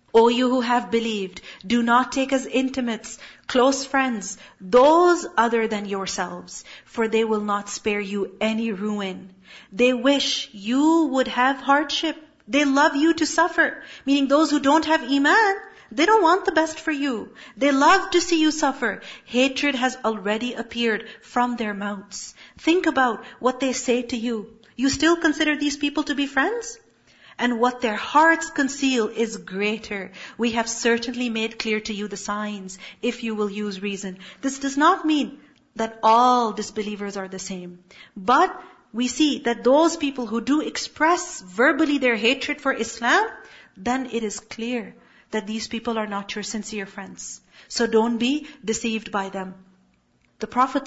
O you who have believed, do not take as intimates, close friends, those other than yourselves, for they will not spare you any ruin. They wish you would have hardship. They love you to suffer. Meaning those who don't have iman, they don't want the best for you. They love to see you suffer. Hatred has already appeared from their mouths. Think about what they say to you. You still consider these people to be friends? And what their hearts conceal is greater. We have certainly made clear to you the signs, if you will use reason. This does not mean that all disbelievers are the same. But we see that those people who do express verbally their hatred for Islam, then it is clear that these people are not your sincere friends. So don't be deceived by them. The Prophet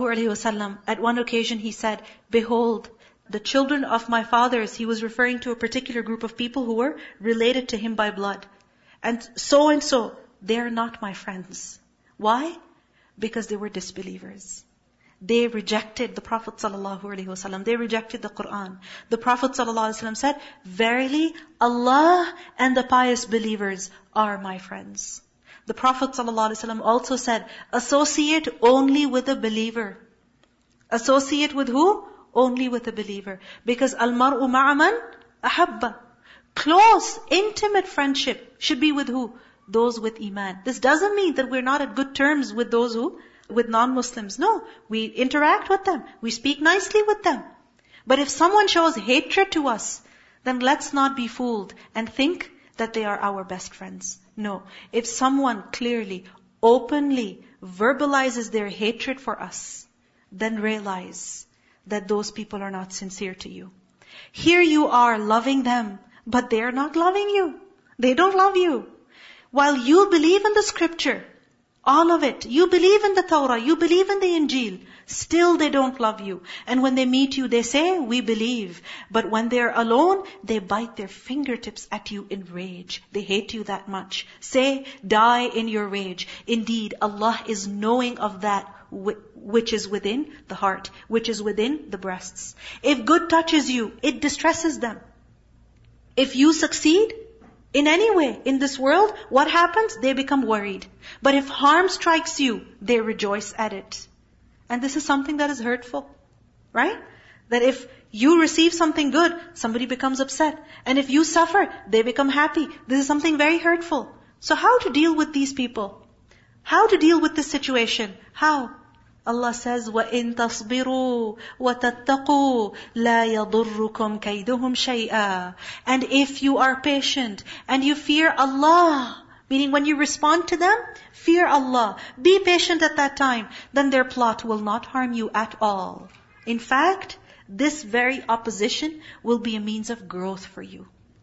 ﷺ, at one occasion he said, behold, the children of my fathers, he was referring to a particular group of people who were related to him by blood. And so, they are not my friends. Why? Because they were disbelievers. They rejected the Prophet ﷺ. They rejected the Qur'an. The Prophet ﷺ said, verily, Allah and the pious believers are my friends. The Prophet ﷺ also said, associate only with a believer. Associate with who? Only with a believer. Because al-mar'u ma'aman ahabba. Close, intimate friendship should be with who? Those with iman. This doesn't mean that we're not at good terms with those with non-Muslims. No, we interact with them. We speak nicely with them. But if someone shows hatred to us, then let's not be fooled and think that they are our best friends. No. If someone clearly, openly verbalizes their hatred for us, then realize that those people are not sincere to you. Here you are loving them, but they are not loving you. They don't love you. While you believe in the scripture, all of it, you believe in the Torah, you believe in the Injil, still they don't love you. And when they meet you, they say, we believe. But when they're alone, they bite their fingertips at you in rage. They hate you that much. Say, die in your rage. Indeed, Allah is knowing of that which is within the heart, which is within the breasts. If good touches you, it distresses them. If you succeed in any way in this world, what happens? They become worried. But if harm strikes you, they rejoice at it. And this is something that is hurtful, right? That if you receive something good, somebody becomes upset. And if you suffer, they become happy. This is something very hurtful. So how to deal with these people? How to deal with this situation? How? Allah says, وَإِن تَصْبِرُوا وَتَتَّقُوا لَا يَضُرُّكُمْ كَيْدُهُمْ شَيْئًا. And if you are patient and you fear Allah, meaning when you respond to them, fear Allah, be patient at that time, then their plot will not harm you at all. In fact, this very opposition will be a means of growth for you.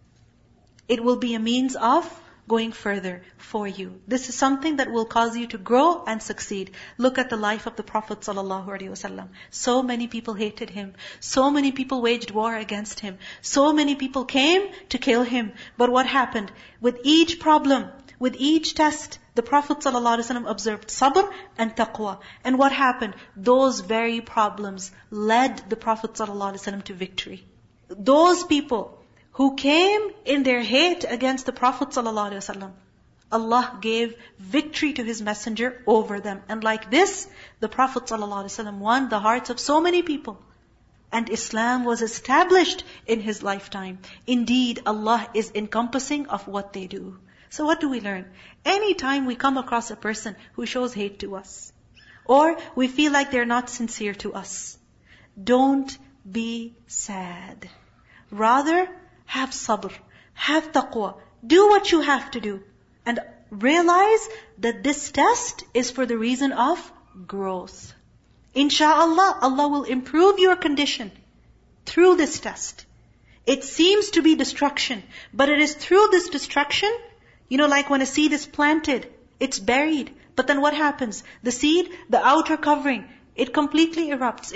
It will be a means of going further for you. This is something that will cause you to grow and succeed. Look at the life of the Prophet ﷺ. So many people hated him. So many people waged war against him. So many people came to kill him. But what happened? With each problem, with each test, the Prophet ﷺ observed sabr and taqwa. And what happened? Those very problems led the Prophet ﷺ to victory. Those people who came in their hate against the Prophet ﷺ, Allah gave victory to His messenger over them. And like this, the Prophet ﷺ won the hearts of so many people. And Islam was established in his lifetime. Indeed, Allah is encompassing of what they do. So what do we learn? Anytime we come across a person who shows hate to us, or we feel like they're not sincere to us, don't be sad. Rather, have sabr, have taqwa, do what you have to do, and realize that this test is for the reason of growth. Insha'Allah, Allah will improve your condition through this test. It seems to be destruction, but it is through this destruction, like when a seed is planted, it's buried. But then what happens? The seed, the outer covering, it completely erupts.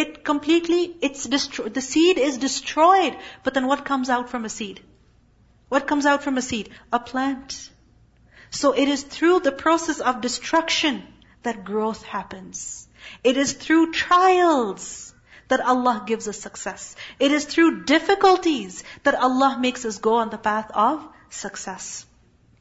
The seed is destroyed. But then what comes out from a seed? What comes out from a seed? A plant. So it is through the process of destruction that growth happens. It is through trials that Allah gives us success. It is through difficulties that Allah makes us go on the path of success.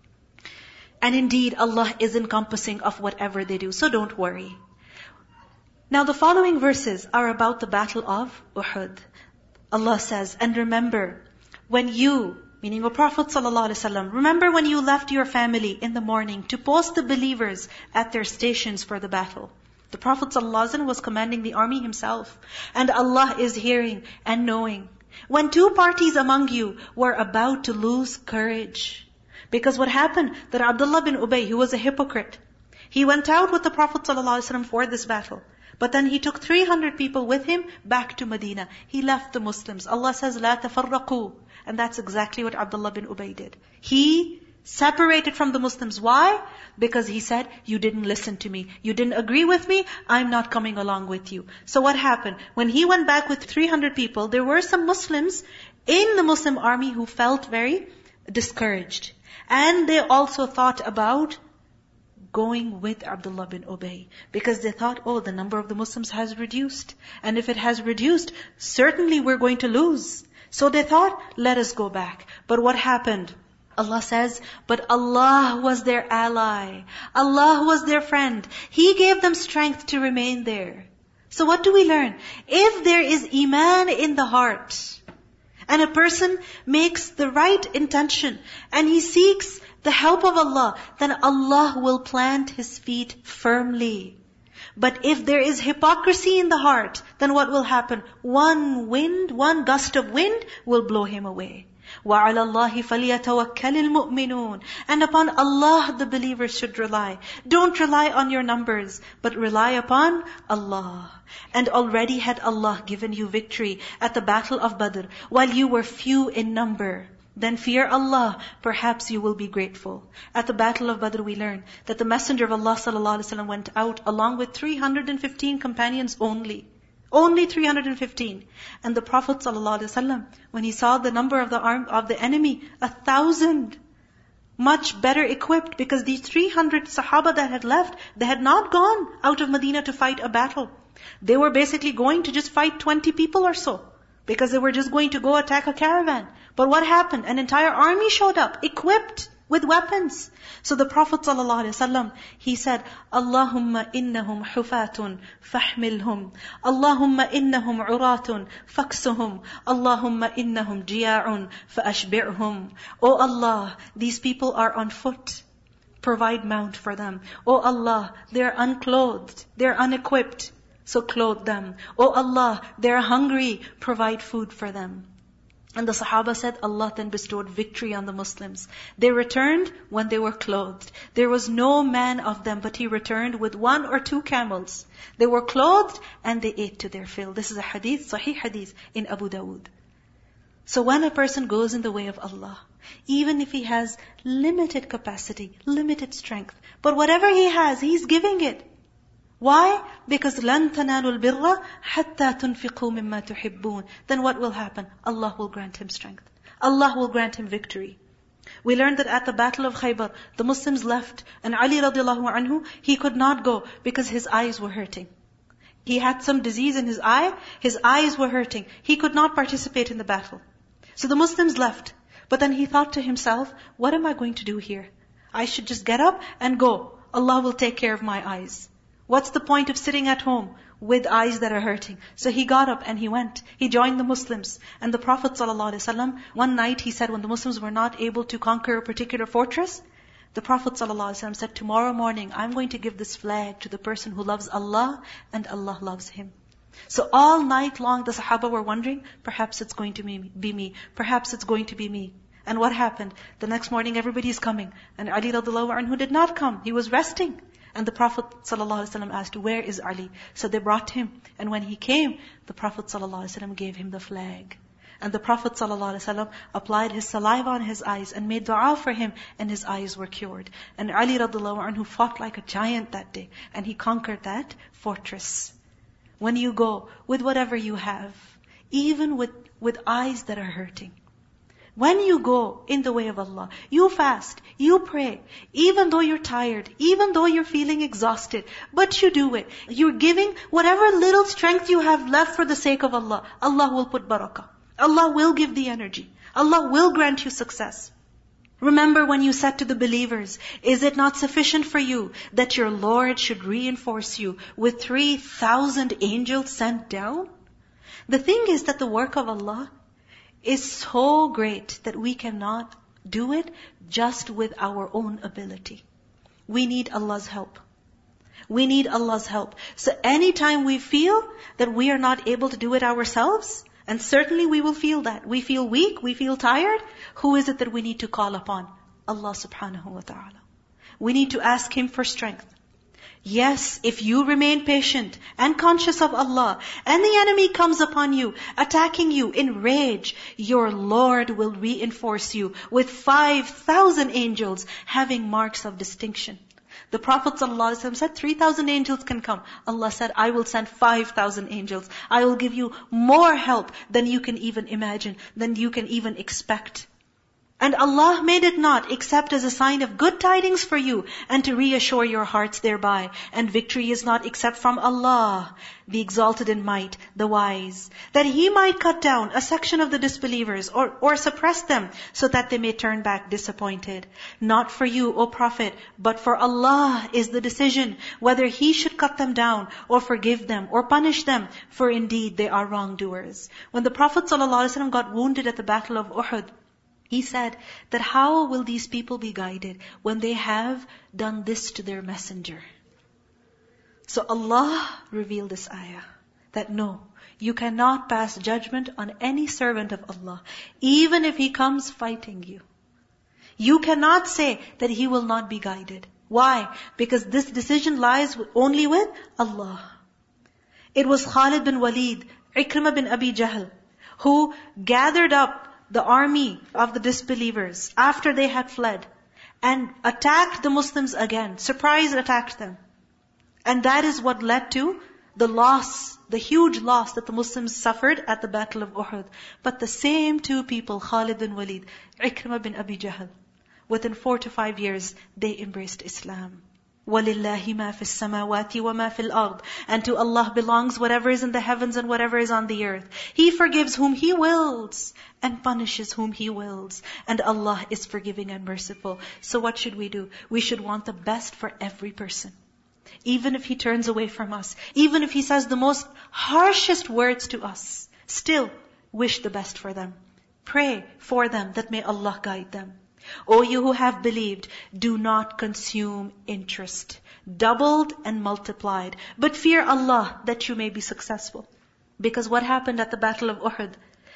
And indeed, Allah is encompassing of whatever they do. So don't worry. Now the following verses are about the battle of Uhud. Allah says, and remember, when you, meaning the Prophet ﷺ, remember when you left your family in the morning to post the believers at their stations for the battle. The Prophet ﷺ was commanding the army himself. And Allah is hearing and knowing. When two parties among you were about to lose courage. Because what happened? That Abdullah bin Ubay, who was a hypocrite, he went out with the Prophet ﷺ for this battle. But then he took 300 people with him back to Medina. He left the Muslims. Allah says, لا تفرقوا. And that's exactly what Abdullah bin Ubay did. He separated from the Muslims. Why? Because he said, you didn't listen to me. You didn't agree with me. I'm not coming along with you. So what happened? When he went back with 300 people, there were some Muslims in the Muslim army who felt very discouraged. And they also thought about going with Abdullah bin Ubay. Because they thought, oh, the number of the Muslims has reduced. And if it has reduced, certainly we're going to lose. So they thought, let us go back. But what happened? Allah says, but Allah was their ally. Allah was their friend. He gave them strength to remain there. So what do we learn? If there is iman in the heart, and a person makes the right intention, and he seeks the help of Allah, then Allah will plant his feet firmly. But if there is hypocrisy in the heart, then what will happen? One gust of wind will blow him away. وَعَلَى اللَّهِ فَلْيَتَوَكَّلِ الْمُؤْمِنُونَ. And upon Allah the believers should rely. Don't rely on your numbers, but rely upon Allah. And already had Allah given you victory at the battle of Badr, while you were few in number. Then fear Allah, perhaps you will be grateful. At the battle of Badr we learn that the Messenger of Allah ﷺ went out along with 315 companions only. Only 315. And the Prophet ﷺ, when he saw the number of the enemy, 1,000, much better equipped, because these 300 Sahaba that had left, they had not gone out of Medina to fight a battle. They were basically going to just fight 20 people or so, because they were just going to go attack a caravan. But what happened? An entire army showed up, equipped with weapons. So the Prophet ﷺ, he said, Allahumma innahum hufatun fahmilhum. Allahumma innahum uratun faksuhum. Allahumma innahum jiya'un faashbi'hum. Oh Allah, these people are on foot. Provide mount for them. Oh Allah, they're unclothed. They're unequipped. So clothe them. Oh Allah, they're hungry. Provide food for them. And the Sahaba said, Allah then bestowed victory on the Muslims. They returned when they were clothed. There was no man of them, but he returned with 1 or 2 camels. They were clothed and they ate to their fill. This is a hadith, Sahih hadith in Abu Dawood. So when a person goes in the way of Allah, even if he has limited capacity, limited strength, but whatever he has, he's giving it. Why? Because لَن تَنَالُوا الْبِرَّ حَتَّى تُنْفِقُوا مِمَّا تُحِبُّونَ. Then what will happen? Allah will grant him strength. Allah will grant him victory. We learned that at the battle of Khaybar, the Muslims left, and Ali radiallahu anhu, he could not go because his eyes were hurting. He had some disease in his eyes were hurting. He could not participate in the battle. So the Muslims left. But then he thought to himself, what am I going to do here? I should just get up and go. Allah will take care of my eyes. What's the point of sitting at home with eyes that are hurting? So he got up and he went. He joined the Muslims. And the Prophet ﷺ, one night he said when the Muslims were not able to conquer a particular fortress, the Prophet ﷺ said, tomorrow morning I'm going to give this flag to the person who loves Allah and Allah loves him. So all night long the Sahaba were wondering, perhaps it's going to be me. Perhaps it's going to be me. And what happened? The next morning everybody's coming. And Ali radiallahu anhu did not come. He was resting. And the Prophet ﷺ asked, where is Ali? So they brought him. And when he came, the Prophet ﷺ gave him the flag. And the Prophet ﷺ applied his saliva on his eyes and made dua for him, and his eyes were cured. And Ali radiallahu anhu fought like a giant that day, and he conquered that fortress. When you go with whatever you have, even with eyes that are hurting, when you go in the way of Allah, you fast, you pray, even though you're tired, even though you're feeling exhausted, but you do it. You're giving whatever little strength you have left for the sake of Allah. Allah will put barakah. Allah will give the energy. Allah will grant you success. Remember when you said to the believers, is it not sufficient for you that your Lord should reinforce you with 3,000 angels sent down? The thing is that the work of Allah is so great that we cannot do it just with our own ability. We need Allah's help. We need Allah's help. So anytime we feel that we are not able to do it ourselves, and certainly we will feel that. We feel weak, we feel tired. Who is it that we need to call upon? Allah subhanahu wa ta'ala. We need to ask Him for strength. Yes, if you remain patient and conscious of Allah, and the enemy comes upon you, attacking you in rage, your Lord will reinforce you with 5,000 angels having marks of distinction. The Prophet ﷺ said 3,000 angels can come. Allah said, I will send 5,000 angels. I will give you more help than you can even imagine, than you can even expect. And Allah made it not except as a sign of good tidings for you and to reassure your hearts thereby. And victory is not except from Allah, the exalted in might, the wise, that He might cut down a section of the disbelievers or suppress them so that they may turn back disappointed. Not for you, O Prophet, but for Allah is the decision whether He should cut them down or forgive them or punish them, for indeed they are wrongdoers. When the Prophet ﷺ got wounded at the Battle of Uhud, he said that how will these people be guided when they have done this to their messenger? So Allah revealed this ayah that no, you cannot pass judgment on any servant of Allah, even if he comes fighting you. You cannot say that he will not be guided. Why? Because this decision lies only with Allah. It was Khalid bin Walid, Ikrimah bin Abi Jahl, who gathered up the army of the disbelievers after they had fled and attacked the Muslims again, surprise attacked them. And that is what led to the loss, the huge loss that the Muslims suffered at the Battle of Uhud. But the same two people, Khalid bin Walid, Ikrimah bin Abi Jahl, within 4 to 5 years, they embraced Islam. وَلِلَّهِ مَا فِي السَّمَاوَاتِ وَمَا فِي الْأَرْضِ. And to Allah belongs whatever is in the heavens and whatever is on the earth. He forgives whom He wills and punishes whom He wills. And Allah is forgiving and merciful. So what should we do? We should want the best for every person. Even if he turns away from us, even if he says the most harshest words to us, still wish the best for them. Pray for them that may Allah guide them. O you who have believed, do not consume interest, doubled and multiplied, but fear Allah that you may be successful. Because what happened at the Battle of Uhud?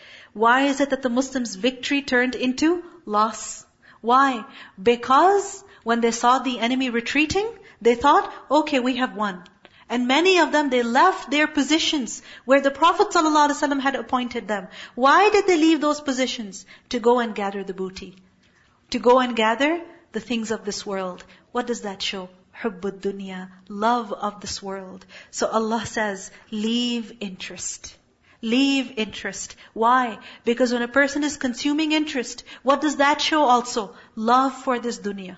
Why is it that the Muslims' victory turned into loss? Why? Because when they saw the enemy retreating, they thought, okay, we have won. And many of them, they left their positions where the Prophet ﷺ had appointed them. Why did they leave those positions? To go and gather the booty. To go and gather the things of this world. What does that show? Hubbud dunya, love of this world. So Allah says, leave interest. Leave interest. Why? Because when a person is consuming interest, what does that show also? Love for this dunya.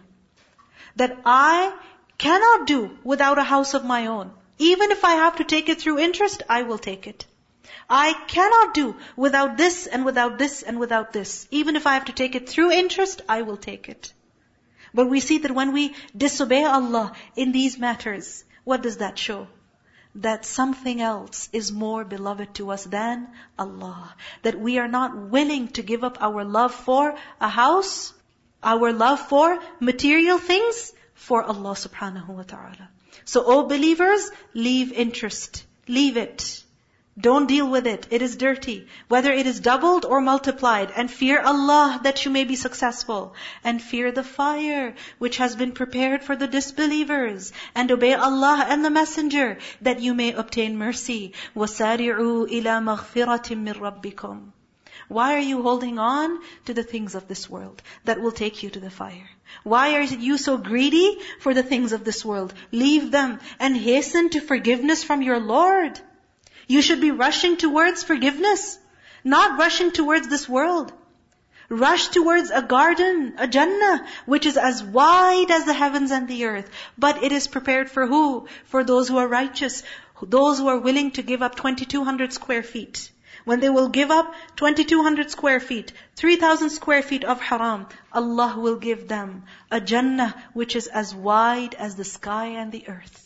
That I cannot do without a house of my own. Even if I have to take it through interest, I will take it. I cannot do without this and without this and without this. Even if I have to take it through interest, I will take it. But we see that when we disobey Allah in these matters, what does that show? That something else is more beloved to us than Allah. That we are not willing to give up our love for a house, our love for material things, for Allah subhanahu wa ta'ala. So, O believers, leave interest. Leave it. Don't deal with it. It is dirty. Whether it is doubled or multiplied. And fear Allah that you may be successful. And fear the fire which has been prepared for the disbelievers. And obey Allah and the Messenger that you may obtain mercy. وَسَارِعُوا إِلَى مَغْفِرَةٍ مِّن رَبِّكُمْ. Why are you holding on to the things of this world that will take you to the fire? Why are you so greedy for the things of this world? Leave them and hasten to forgiveness from your Lord. You should be rushing towards forgiveness, not rushing towards this world. Rush towards a garden, a Jannah, which is as wide as the heavens and the earth. But it is prepared for who? For those who are righteous, those who are willing to give up 2,200 square feet. When they will give up 2,200 square feet, 3,000 square feet of haram, Allah will give them a Jannah which is as wide as the sky and the earth.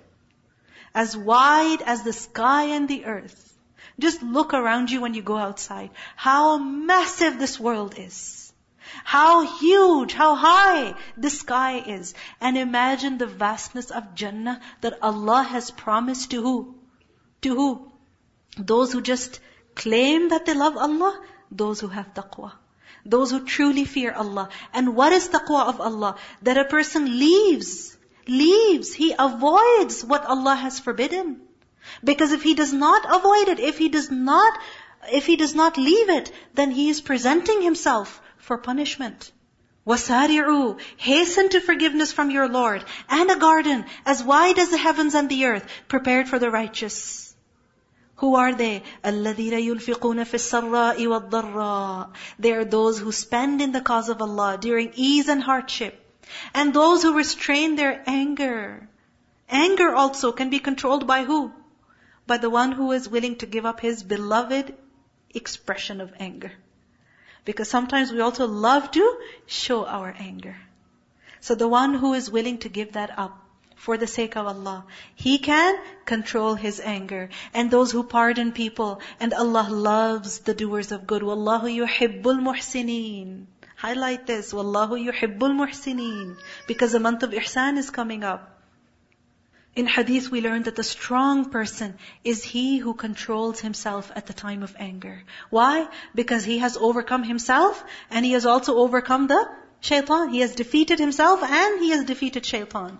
As wide as the sky and the earth. Just look around you when you go outside. How massive this world is. How huge, how high the sky is. And imagine the vastness of Jannah that Allah has promised to who? To who? Those who just claim that they love Allah, those who have taqwa. Those who truly fear Allah. And what is taqwa of Allah? That a person leaves, he avoids what Allah has forbidden. Because if he does not avoid it, if he does not leave it, then he is presenting himself for punishment. وَسَارِعُوا, hasten to forgiveness from your Lord, and a garden as wide as the heavens and the earth, prepared for the righteous. Who are they? الَّذِينَ يُنْفِقُونَ فِي السَّرَّاءِ وَالضَّرَّاءِ. They are those who spend in the cause of Allah during ease and hardship. And those who restrain their anger. Anger also can be controlled by who? By the one who is willing to give up his beloved expression of anger. Because sometimes we also love to show our anger. So the one who is willing to give that up for the sake of Allah, he can control his anger. And those who pardon people, and Allah loves the doers of good. Wallahu yuhibbul muhsineen. Highlight this. Wallahu yuhibbul muhsineen. Because the month of ihsan is coming up. In hadith we learned that the strong person is he who controls himself at the time of anger. Why? Because he has overcome himself and he has also overcome the shaitan. He has defeated himself and he has defeated shaitan.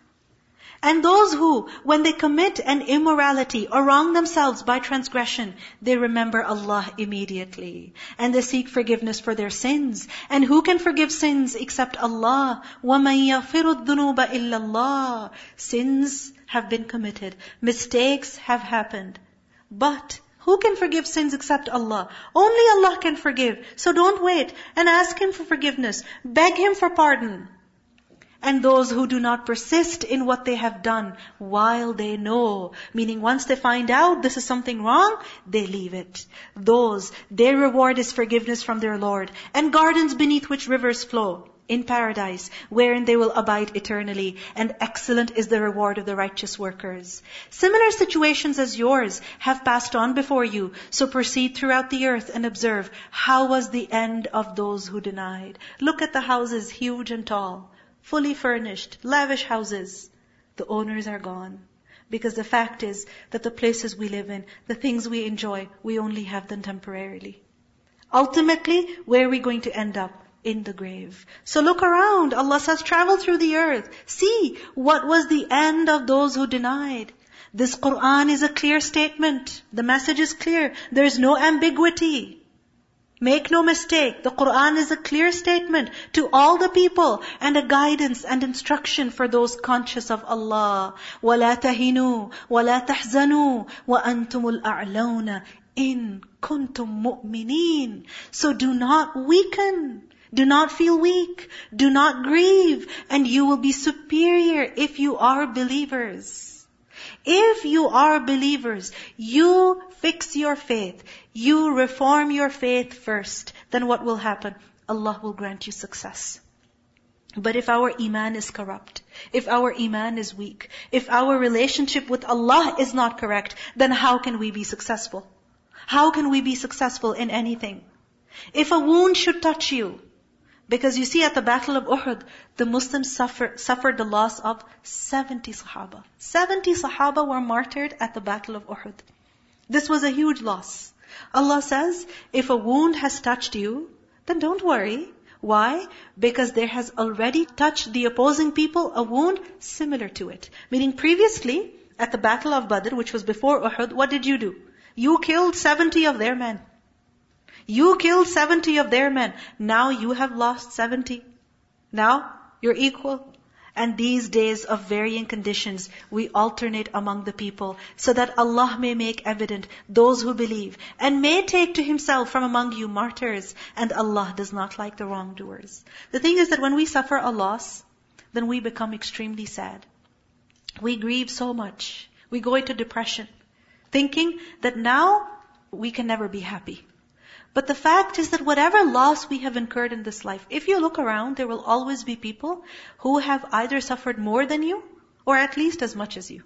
And those who, when they commit an immorality or wrong themselves by transgression, they remember Allah immediately. And they seek forgiveness for their sins. And who can forgive sins except Allah? وَمَن يَغْفِرُ الذُّنُوبَ إِلَّا اللَّهِ. Sins have been committed. Mistakes have happened. But who can forgive sins except Allah? Only Allah can forgive. So don't wait and ask Him for forgiveness. Beg Him for pardon. And those who do not persist in what they have done while they know, meaning once they find out this is something wrong, they leave it. Those, their reward is forgiveness from their Lord, and gardens beneath which rivers flow in paradise, wherein they will abide eternally, and excellent is the reward of the righteous workers. Similar situations as yours have passed on before you, so proceed throughout the earth and observe how was the end of those who denied. Look at the houses, huge and tall, fully furnished, lavish houses. The owners are gone. Because the fact is that the places we live in, the things we enjoy, we only have them temporarily. Ultimately, where are we going to end up? In the grave. So look around. Allah says, travel through the earth. See what was the end of those who denied. This Qur'an is a clear statement. The message is clear. There is no ambiguity. Make no mistake, the Qur'an is a clear statement to all the people and a guidance and instruction for those conscious of Allah. وَلَا تَهِنُوا وَلَا تَحْزَنُوا وَأَنْتُمُ الْأَعْلَوْنَ إِن كُنْتُم مُؤْمِنِينَ. So do not weaken. Do not feel weak. Do not grieve. And you will be superior if you are believers. If you are believers, you fix your faith. You reform your faith first. Then what will happen? Allah will grant you success. But if our iman is corrupt, if our iman is weak, if our relationship with Allah is not correct, then how can we be successful? How can we be successful in anything? If a wound should touch you, because you see at the battle of Uhud, the Muslims suffered the loss of 70 Sahaba. 70 Sahaba were martyred at the battle of Uhud. This was a huge loss. Allah says, if a wound has touched you, then don't worry. Why? Because there has already touched the opposing people a wound similar to it. Meaning previously, at the battle of Badr, which was before Uhud, what did you do? You killed 70 of their men. You killed 70 of their men. Now you have lost 70. Now you're equal. And these days of varying conditions, we alternate among the people so that Allah may make evident those who believe and may take to Himself from among you martyrs. And Allah does not like the wrongdoers. The thing is that when we suffer a loss, then we become extremely sad. We grieve so much. We go into depression, thinking that now we can never be happy. But the fact is that whatever loss we have incurred in this life, if you look around, there will always be people who have either suffered more than you, or at least as much as you.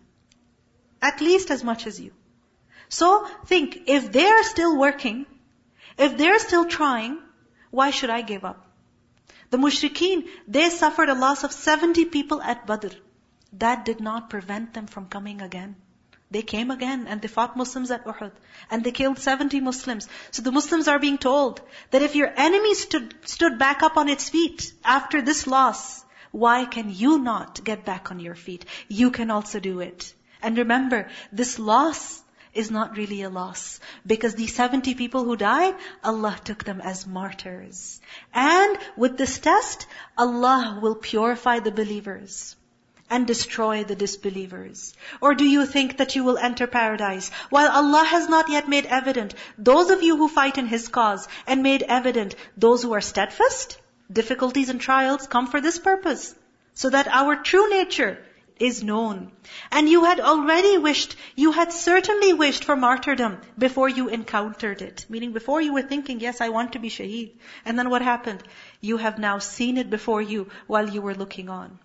At least as much as you. So think, if they are still working, if they're still trying, why should I give up? The mushrikeen, they suffered a loss of 70 people at Badr. That did not prevent them from coming again. They came again and they fought Muslims at Uhud. And they killed 70 Muslims. So the Muslims are being told that if your enemy stood back up on its feet after this loss, why can you not get back on your feet? You can also do it. And remember, this loss is not really a loss. Because these 70 people who died, Allah took them as martyrs. And with this test, Allah will purify the believers and destroy the disbelievers. Or do you think that you will enter paradise while Allah has not yet made evident those of you who fight in His cause and made evident those who are steadfast? Difficulties and trials come for this purpose, so that our true nature is known. And you had already wished, you had certainly wished for martyrdom before you encountered it. Meaning before you were thinking, yes, I want to be shaheed. And then what happened? You have now seen it before you while you were looking on.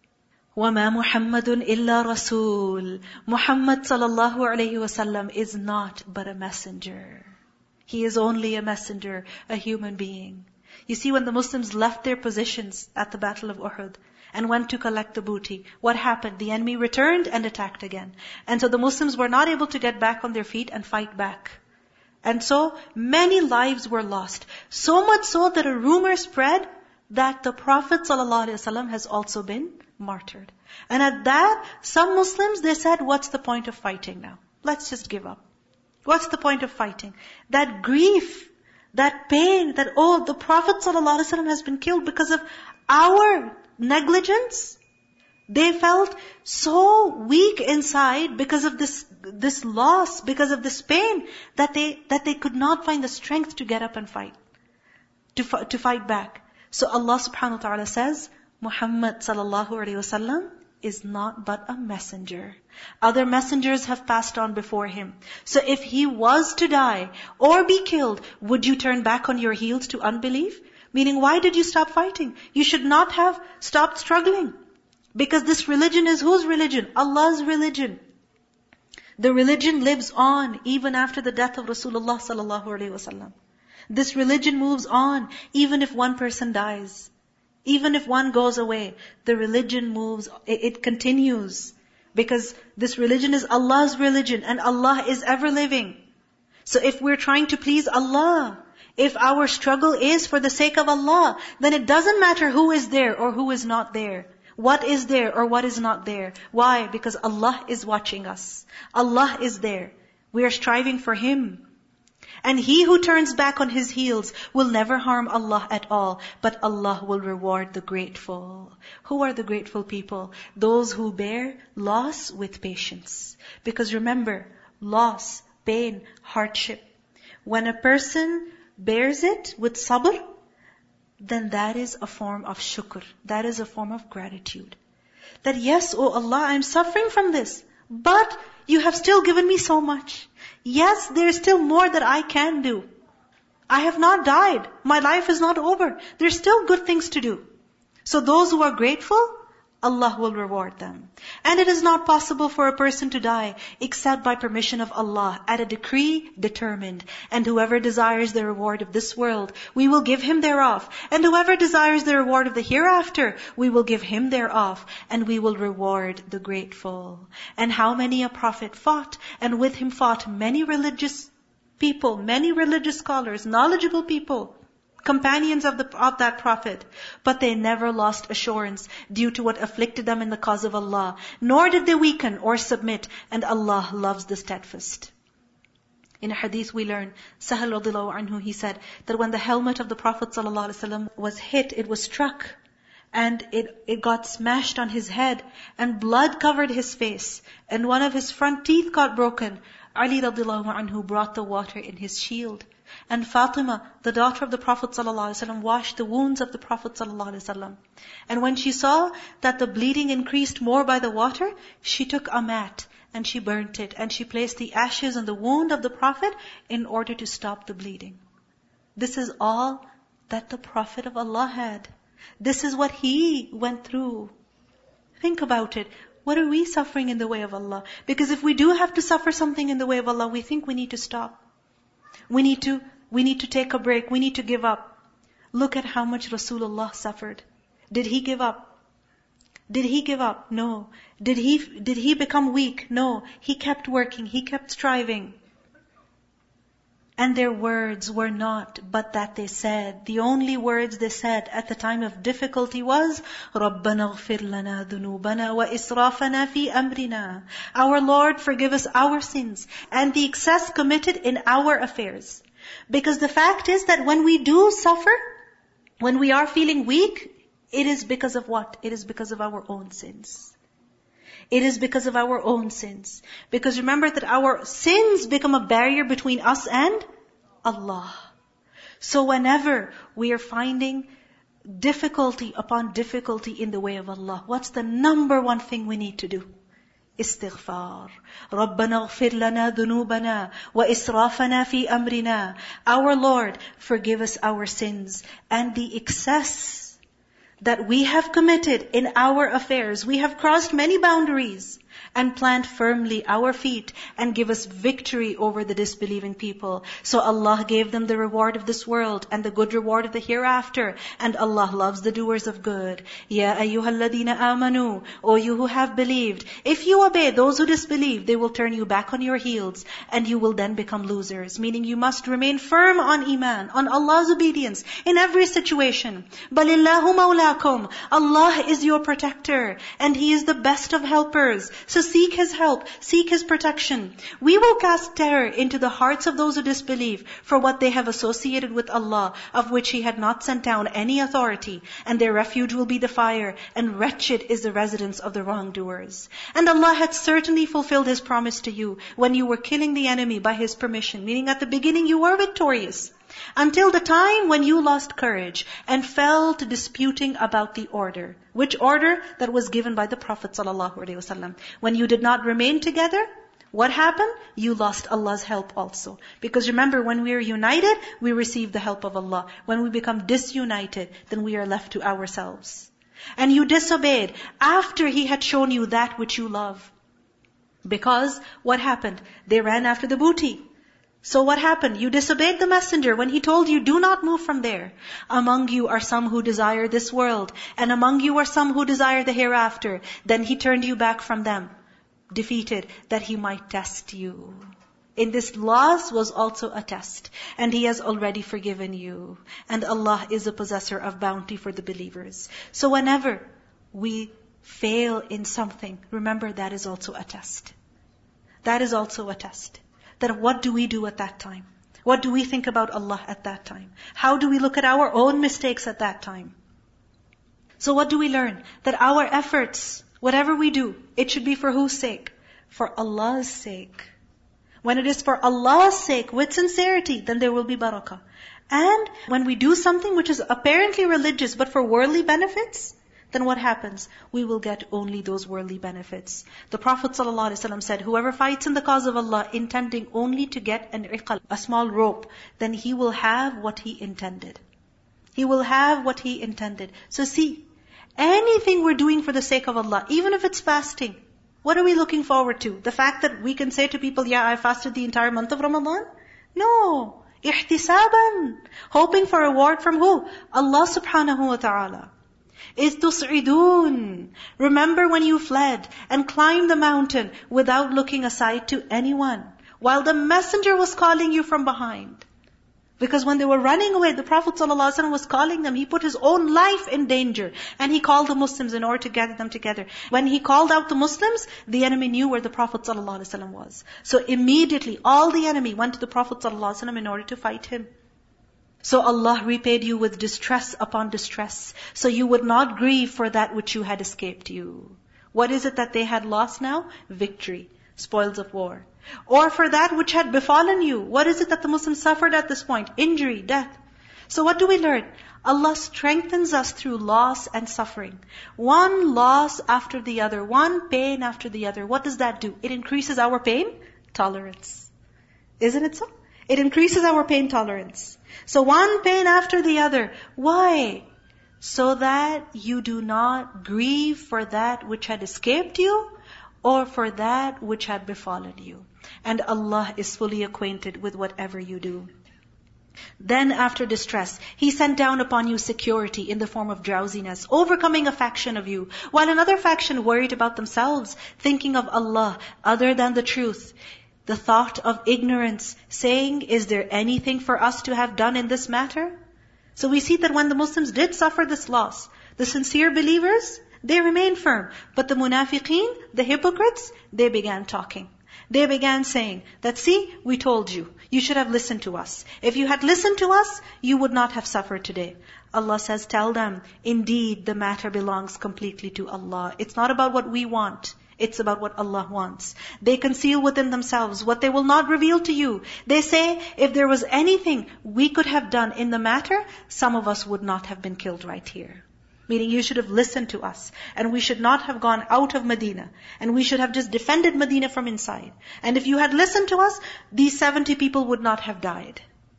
وَمَا مُحَمَّدٌ إِلَّا رَسُولٌ. Muhammad sallallahu alayhi wasallam is not but a messenger. He is only a messenger, a human being. You see, when the Muslims left their positions at the Battle of Uhud and went to collect the booty, what happened? The enemy returned and attacked again. And so the Muslims were not able to get back on their feet and fight back. And so many lives were lost. So much so that a rumor spread that the Prophet ﷺ has also been martyred. And at that, some Muslims, they said, what's the point of fighting now? Let's just give up. What's the point of fighting? That grief, that pain, that, the Prophet ﷺ has been killed because of our negligence. They felt so weak inside because of this loss, because of this pain, that they could not find the strength to get up and fight, to fight back. So Allah subhanahu wa ta'ala says, Muhammad sallallahu alayhi wasallam is not but a messenger. Other messengers have passed on before him. So if he was to die or be killed, would you turn back on your heels to unbelief? Meaning, why did you stop fighting? You should not have stopped struggling. Because this religion is whose religion? Allah's religion. The religion lives on even after the death of Rasulullah sallallahu alaihi wasallam. This religion moves on even if one person dies. Even if one goes away, the religion moves, it continues. Because this religion is Allah's religion and Allah is ever living. So if we're trying to please Allah, if our struggle is for the sake of Allah, then it doesn't matter who is there or who is not there. What is there or what is not there. Why? Because Allah is watching us. Allah is there. We are striving for Him. And he who turns back on his heels will never harm Allah at all, but Allah will reward the grateful. Who are the grateful people? Those who bear loss with patience. Because remember, loss, pain, hardship. When a person bears it with sabr, then that is a form of shukr. That is a form of gratitude. That yes, oh Allah, I am suffering from this, but you have still given me so much. Yes, there is still more that I can do. I have not died. My life is not over. There's still good things to do. So those who are grateful, Allah will reward them. And it is not possible for a person to die except by permission of Allah at a decree determined. And whoever desires the reward of this world, we will give him thereof. And whoever desires the reward of the hereafter, we will give him thereof. And we will reward the grateful. And how many a prophet fought, and with him fought many religious people, many religious scholars, knowledgeable people, companions of that prophet. But they never lost assurance due to what afflicted them in the cause of Allah. Nor did they weaken or submit. And Allah loves the steadfast. In a hadith we learn, Sahal radhiyallahu anhu, he said that when the helmet of the Prophet ﷺ was hit, it was struck. And it got smashed on his head. And blood covered his face. And one of his front teeth got broken. Ali radhiyallahu anhu brought the water in his shield. And Fatima, the daughter of the Prophet ﷺ, washed the wounds of the Prophet ﷺ. And when she saw that the bleeding increased more by the water, she took a mat and she burnt it, and she placed the ashes on the wound of the Prophet in order to stop the bleeding. This is all that the Prophet of Allah had. This is what he went through. Think about it. What are we suffering in the way of Allah? Because if we do have to suffer something in the way of Allah, we think we need to stop. We need to take a break. We need to give up. Look at how much Rasulullah suffered. Did he give up? Did he give up? No. Did he become weak? No. He kept working. He kept striving. And their words were not, but that they said. The only words they said at the time of difficulty was, رَبَّنَا اغْفِرْ لَنَا ذُنُوبَنَا وَإِسْرَافَنَا فِي أَمْرِنَا. Our Lord, forgive us our sins and the excess committed in our affairs. Because the fact is that when we do suffer, when we are feeling weak, it is because of what? It is because of our own sins. It is because of our own sins. Because remember that our sins become a barrier between us and Allah. So whenever we are finding difficulty upon difficulty in the way of Allah, what's the number one thing we need to do? Istighfar. رَبَّنَا اغْفِرْ لَنَا ذُنُوبَنَا وَإِسْرَافَنَا فِي أَمْرِنَا. Our Lord, forgive us our sins and the excess that we have committed in our affairs. We have crossed many boundaries, and plant firmly our feet and give us victory over the disbelieving people. So Allah gave them the reward of this world and the good reward of the hereafter. And Allah loves the doers of good. Ya ayyuhalladhina amanu, O you who have believed, if you obey those who disbelieve, they will turn you back on your heels and you will then become losers. Meaning you must remain firm on iman, on Allah's obedience in every situation. Balillahu mawlakum. Allah is your protector and He is the best of helpers. So seek His help, seek His protection. We will cast terror into the hearts of those who disbelieve for what they have associated with Allah, of which He had not sent down any authority, and their refuge will be the fire, and wretched is the residence of the wrongdoers. And Allah had certainly fulfilled His promise to you when you were killing the enemy by His permission, meaning at the beginning you were victorious, until the time when you lost courage and fell to disputing about the order. Which order? That was given by the Prophet ﷺ. When you did not remain together, what happened? You lost Allah's help also. Because remember, when we are united, we receive the help of Allah. When we become disunited, then we are left to ourselves. And you disobeyed after He had shown you that which you love. Because what happened? They ran after the booty. So what happened? You disobeyed the messenger when he told you, do not move from there. Among you are some who desire this world, and among you are some who desire the hereafter. Then he turned you back from them, defeated, that he might test you. In this loss was also a test, and He has already forgiven you. And Allah is a possessor of bounty for the believers. So whenever we fail in something, remember that is also a test. That is also a test. That what do we do at that time? What do we think about Allah at that time? How do we look at our own mistakes at that time? So what do we learn? That our efforts, whatever we do, it should be for whose sake? For Allah's sake. When it is for Allah's sake, with sincerity, then there will be barakah. And when we do something which is apparently religious, but for worldly benefits, then what happens? We will get only those worldly benefits. The Prophet ﷺ said, whoever fights in the cause of Allah, intending only to get an iqal, a small rope, then he will have what he intended. He will have what he intended. So see, anything we're doing for the sake of Allah, even if it's fasting, what are we looking forward to? The fact that we can say to people, yeah, I fasted the entire month of Ramadan? No. Ihtisaban. Hoping for reward from who? Allah subhanahu wa ta'ala. Is tus'idun. Remember when you fled and climbed the mountain without looking aside to anyone, while the messenger was calling you from behind. Because when they were running away, the Prophet ﷺ was calling them. He put his own life in danger. And he called the Muslims in order to gather them together. When he called out the Muslims, the enemy knew where the Prophet ﷺ was. So immediately, all the enemy went to the Prophet ﷺ in order to fight him. So Allah repaid you with distress upon distress. So you would not grieve for that which you had escaped you. What is it that they had lost now? Victory, spoils of war. Or for that which had befallen you. What is it that the Muslims suffered at this point? Injury, death. So what do we learn? Allah strengthens us through loss and suffering. One loss after the other, one pain after the other. What does that do? It increases our pain tolerance. Isn't it so? It increases our pain tolerance. So one pain after the other. Why? So that you do not grieve for that which had escaped you or for that which had befallen you. And Allah is fully acquainted with whatever you do. Then after distress, He sent down upon you security in the form of drowsiness, overcoming a faction of you, while another faction worried about themselves, thinking of Allah other than the truth. The thought of ignorance, saying, is there anything for us to have done in this matter? So we see that when the Muslims did suffer this loss, the sincere believers, they remained firm. But the munafiqeen, the hypocrites, they began talking. They began saying that, see, we told you, you should have listened to us. If you had listened to us, you would not have suffered today. Allah says, tell them, indeed, the matter belongs completely to Allah. It's not about what we want. It's about what Allah wants. They conceal within themselves what they will not reveal to you. They say, if there was anything we could have done in the matter, some of us would not have been killed right here. Meaning you should have listened to us. And we should not have gone out of Medina. And we should have just defended Medina from inside. And if you had listened to us, these 70 people would not have died.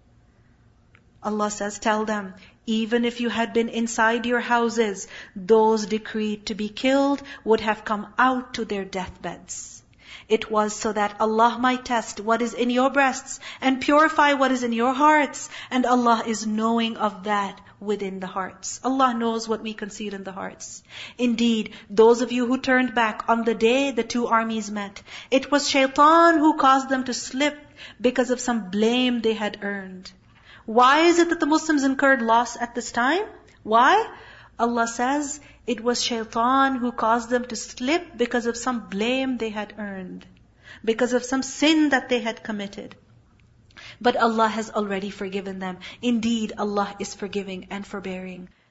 Allah says, tell them, even if you had been inside your houses, those decreed to be killed would have come out to their deathbeds. It was so that Allah might test what is in your breasts and purify what is in your hearts. And Allah is knowing of that within the hearts. Allah knows what we conceal in the hearts. Indeed, those of you who turned back on the day the two armies met, it was shaitan who caused them to slip because of some blame they had earned. Why is it that the Muslims incurred loss at this time? Why? Allah says, it was shaitan who caused them to slip because of some blame they had earned, because of some sin that they had committed. But Allah has already forgiven them. Indeed, Allah is forgiving and forbearing.